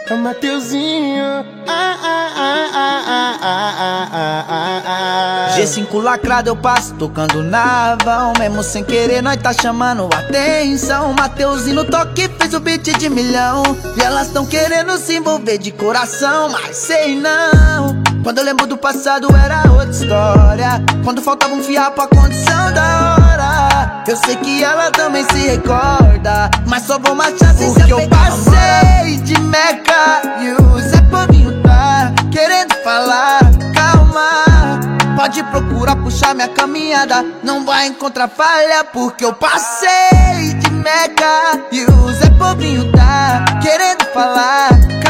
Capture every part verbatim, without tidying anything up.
É o Mateuzinho. Ah, ah, ah, ah, ah, ah, ah, ah, ah. G cinco lacrado eu passo tocando navão. Mesmo sem querer nós tá chamando atenção. Mateuzinho no toque fez o beat de milhão. E elas tão querendo se envolver de coração, mas sei não. Quando eu lembro do passado era outra história. Quando faltava um fiapo a condição da hora. Eu sei que ela também se recorda, mas só vou marchar sem se apegar. Porque eu passei de Meca e o Zé Povinho tá querendo falar. Calma, pode procurar puxar minha caminhada, não vai encontrar falha. Porque eu passei de Meca e o Zé Povinho tá querendo falar.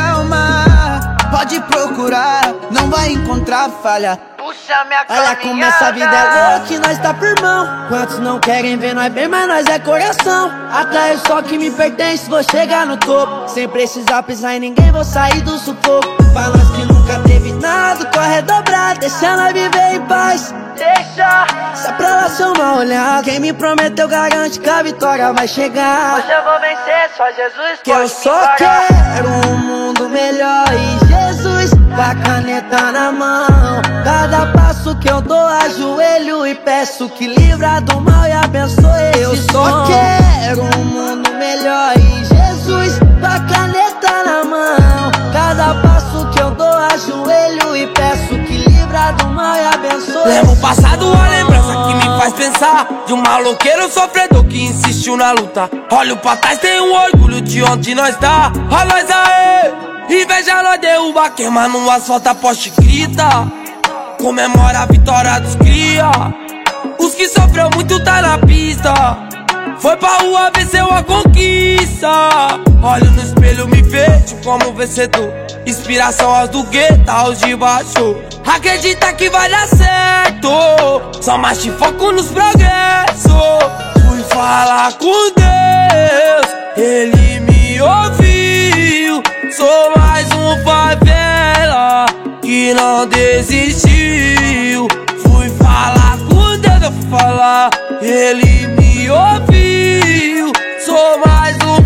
Calma, pode procurar, não vai encontrar falha. Puxa minha caminhada. Olha como essa vida é louca e nós tá firmão. Quantos não querem ver nós bem, mas nós é coração. Atrás só que me pertence, vou chegar no topo. Sem precisar pisar em ninguém, vou sair do sufoco. Pra nós que nunca teve nada, corre dobrar, deixa nós viver em paz. Deixa, se é pra lá ser uma olhada, quem me prometeu garante que a vitória vai chegar. hoje eu vou vencer, só Jesus que eu só quero um mundo melhor e Jesus com a caneta na mão. Cada passo que eu dou, ajoelho e peço que livra do mal e abençoe. Eu só quero um mundo melhor e Jesus com a caneta na mão. Cada passo que eu dou, ajoelho e peço que livra do mal e abençoe. Leva o passado a lembrança que me faz pensar de um maloqueiro sofredor que insistiu na luta. Olho pra trás, tenho um orgulho de onde nós tá. Ó nós aê, inveja nós derruba, queima no asfalto, a poste grita. Comemora a vitória dos cria. Os que sofreu muito tá na pista. Foi pra rua, venceu a conquista. Olho no espelho, me vejo como vencedor. Inspiração aos do gueto, aos de baixo. Acredita que vai dar certo, só mais te foco nos progressos. Fui falar com Deus, Ele me ouviu. Sou mais um favela que não desistiu. Fui falar com Deus, eu fui falar, Ele me ouviu. Sou mais um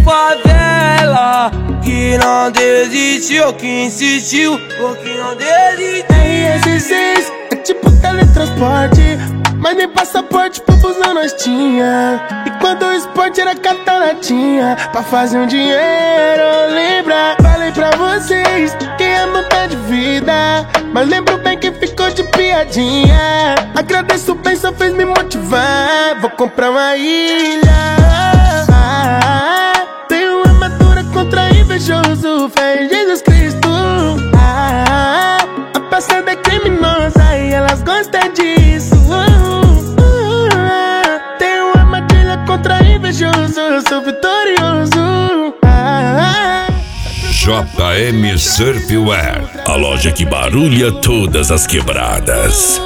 favela que não desistiu, que insistiu, ou que não desistiu. R S seis é tipo teletransporte, mas nem passaporte pro busão nós tinha. E quando o esporte era cataratinha, pra fazer um dinheiro, lembra? Falei pra vocês que é mudar de vida, mas lembro bem que ficou de piadinha. Agradeço bem, só fez me motivar. Vou comprar uma ilha. Ah, tenho armadura contra invejoso, fé em Jesus Cristo. Ah, a passada é criminosa e elas gostam disso. Uh, uh, uh, tenho armadilha contra invejoso, eu sou vitorioso. Ah, J M Surfwear, a loja que barulha todas as quebradas.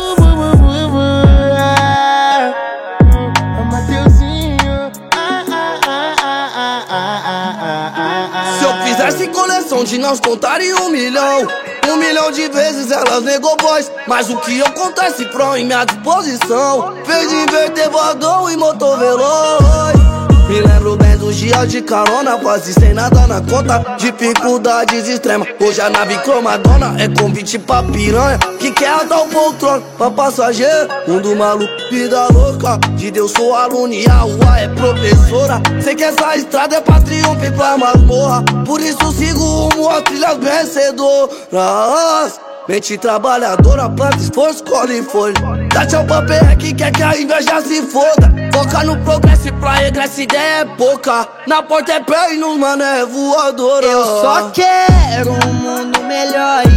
Se eu fizesse coleção de nãos, contaria um milhão. Um milhão de vezes elas negou voz, mas o que acontece pro em minha disposição fez inverter voador e motor veloz. Me lembro bem dos dias de carona, quase sem nada na conta, dificuldades extremas. Hoje a nave cromadona é convite pra piranha que quer dar o poltrona pra passageiro. Mundo maluco, vida louca, de Deus sou aluno e a U A é professora. Sei que essa estrada é pra triunfo e pra masmorra, por isso sigo rumo a trilhas vencedoras. Mente trabalhadora, planta esforço, colhe folha. Dá tchau pra P R que quer que a inveja se foda. Foca no progresso e pra regresso, ideia é pouca. Na porta é pé e nos mano é voadora. Eu só quero um mundo melhor